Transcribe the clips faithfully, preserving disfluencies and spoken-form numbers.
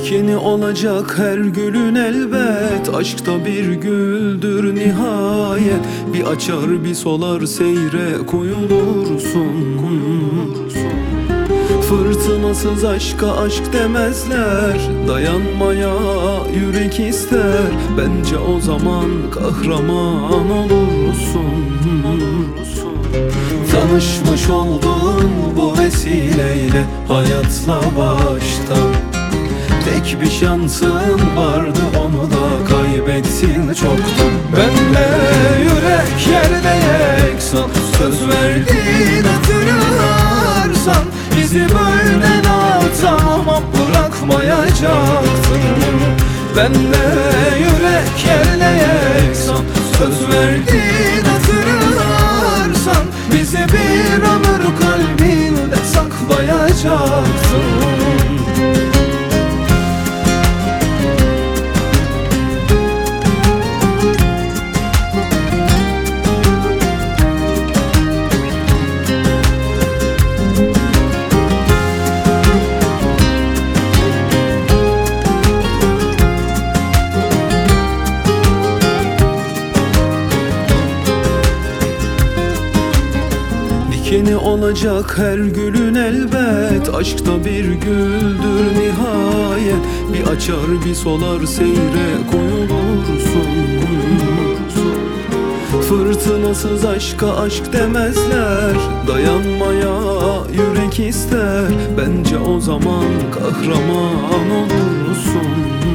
Dikeni olacak her gülün elbet, aşkta bir güldür nihayet. Bir açar bir solar seyre koyulursun. Fırtınasız aşka aşk demezler, dayanmaya yürek ister. Bence o zaman kahraman olursun. Tanışmış oldun bu vesileyle hayatla baştan. Tek bir şansın vardı, onu da kaybettin çoktan. Benle yürek yerde yeksan, söz verdin hatırlarsan. Bizi böyle tamam bırakmayacaktın. Benle yürek yerde yeksan, söz verdin hatırlarsan. Bizi bir ömür kalbinde saklayacaktın. Dikeni olacak her gülün elbet, aşkta bir güldür nihayet. Bir açar bir solar seyre koyulursun. Fırtınasız aşka aşk demezler, dayanmaya yürek ister. Bence o zaman kahraman olursun.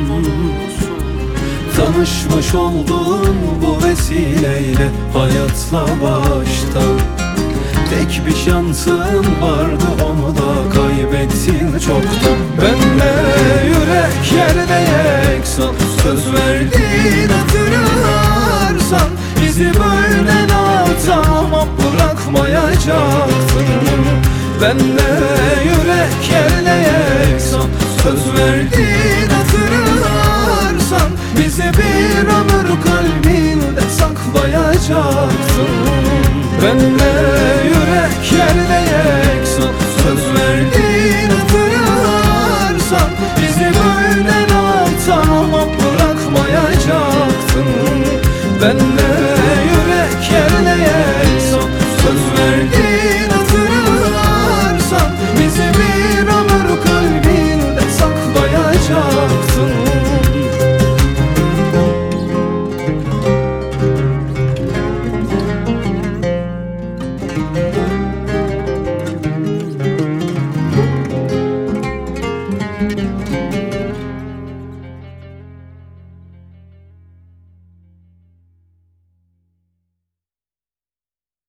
Tanışmış oldun bu vesileyle hayatla baştan. Tek bir şansın vardı, onu da kaybettin çoktan. Benle yürek yerde yeksan, söz verdin hatırlarsan. Bizi böyle tamam bırakmayacaktın. Benle yürek yerde yeksan, söz verdin hatırlarsan. Bizi bir ömür kalbinde saklayacaktın. Benle yürek yerde yeksan, söz verdin hatırlarsan. Bizi böyle tamam bırakmayacaktın. Benle yürek yerde yeksan, söz verdin hatırlarsan. Bizi bir ömür kalbinde saklayacaktın.